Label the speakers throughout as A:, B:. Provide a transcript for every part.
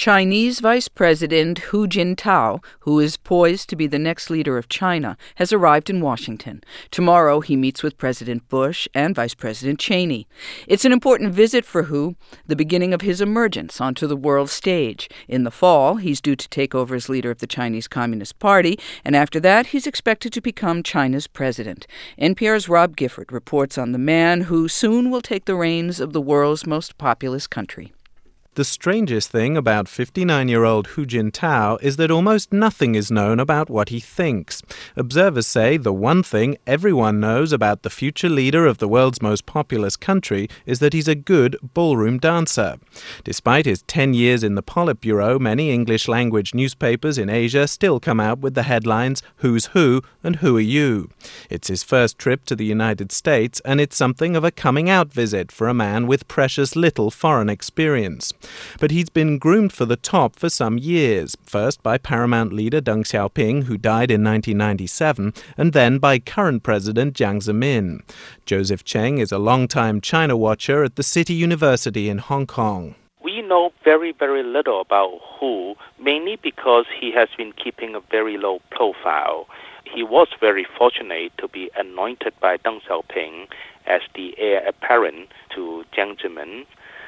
A: Chinese Vice President Hu Jintao, who is poised to be the next leader of China, has arrived in Washington. Tomorrow he meets with President Bush and Vice President Cheney. It's an important visit for Hu, the beginning of his emergence onto the world stage. In the fall, he's due to take over as leader of the Chinese Communist Party, and after that, he's expected to become China's president. NPR's Rob Gifford reports on the man who soon will take the reins of the world's most populous country.
B: The strangest thing about 59-year-old Hu Jintao is that almost nothing is known about what he thinks. Observers say the one thing everyone knows about the future leader of the world's most populous country is that he's a good ballroom dancer. Despite his 10 years in the Politburo, many English-language newspapers in Asia still come out with the headlines, "Who's Who" and "Who are you?" It's his first trip to the United States, and it's something of a coming-out visit for a man with precious little foreign experience. But he's been groomed for the top for some years, first by Paramount leader Deng Xiaoping, who died in 1997, and then by current President Jiang Zemin. Joseph Cheng is a longtime China watcher at the City University in Hong Kong.
C: We know very, very little about Hu, mainly because he has been keeping a very low profile. He was very fortunate to be anointed by Deng Xiaoping as the heir apparent to Jiang Zemin.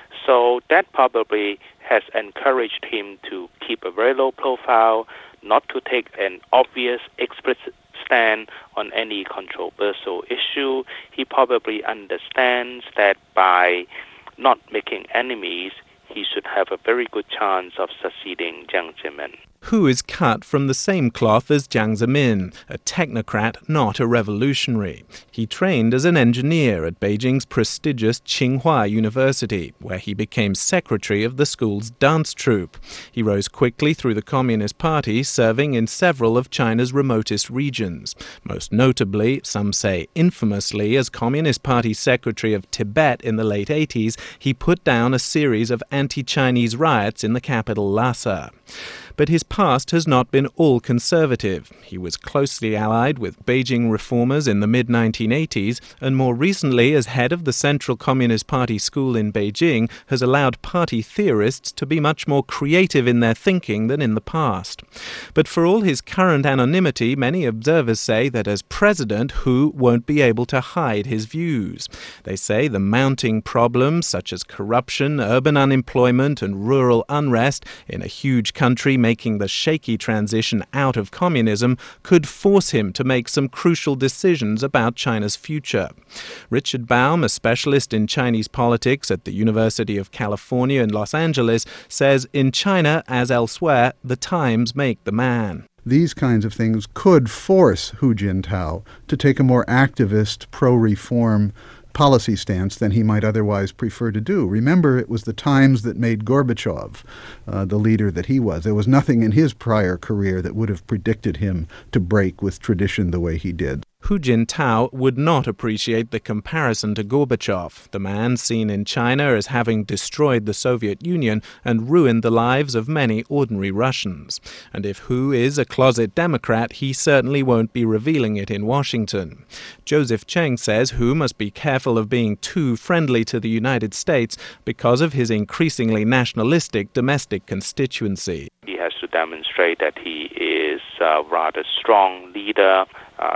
C: So that probably has encouraged him to keep a very low profile, not to take an obvious, explicit stand on any controversial issue. He probably understands that by not making enemies, he should have a very good chance of succeeding Jiang Zemin.
B: Hu is cut from the same cloth as Jiang Zemin, a technocrat, not a revolutionary. He trained as an engineer at Beijing's prestigious Tsinghua University, where he became secretary of the school's dance troupe. He rose quickly through the Communist Party, serving in several of China's remotest regions. Most notably, some say infamously, as Communist Party secretary of Tibet in the late 80s, he put down a series of anti-Chinese riots in the capital Lhasa. But his past has not been all conservative. He was closely allied with Beijing reformers in the mid-1980s, and more recently, as head of the Central Communist Party school in Beijing, has allowed party theorists to be much more creative in their thinking than in the past. But for all his current anonymity, many observers say that as president, Hu won't be able to hide his views. They say the mounting problems such as corruption, urban unemployment, and rural unrest in a huge country making the shaky transition out of communism could force him to make some crucial decisions about China's future. Richard Baum, a specialist in Chinese politics at the University of California in Los Angeles, says in China, as elsewhere, the times make the man.
D: These kinds of things could force Hu Jintao to take a more activist, pro-reform policy stance than he might otherwise prefer to do. Remember, it was the times that made Gorbachev the leader that he was. There was nothing in his prior career that would have predicted him to break with tradition the way he did.
B: Hu Jintao would not appreciate the comparison to Gorbachev, the man seen in China as having destroyed the Soviet Union and ruined the lives of many ordinary Russians. And if Hu is a closet Democrat, he certainly won't be revealing it in Washington. Joseph Cheng says Hu must be careful of being too friendly to the United States because of his increasingly nationalistic domestic constituency.
C: He has to demonstrate that he is a rather strong leader.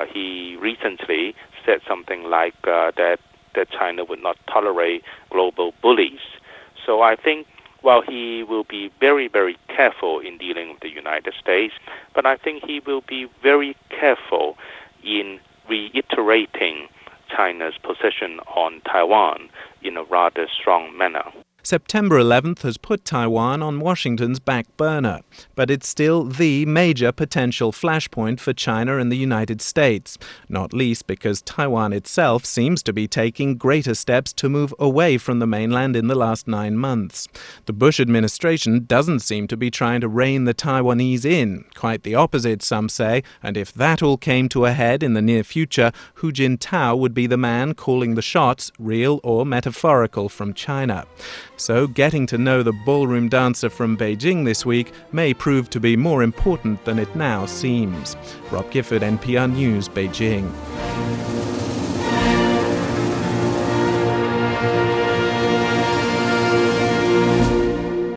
C: He recently said something like that China would not tolerate global bullies. So I think while he will be very, very careful in dealing with the United States, but I think he will be very careful in reiterating China's position on Taiwan in a rather strong manner.
B: September 11th has put Taiwan on Washington's back burner, but it's still the major potential flashpoint for China and the United States, not least because Taiwan itself seems to be taking greater steps to move away from the mainland in the last 9 months. The Bush administration doesn't seem to be trying to rein the Taiwanese in, quite the opposite, some say, and if that all came to a head in the near future, Hu Jintao would be the man calling the shots, real or metaphorical, from China. So getting to know the ballroom dancer from Beijing this week may prove to be more important than it now seems. Rob Gifford, NPR News, Beijing.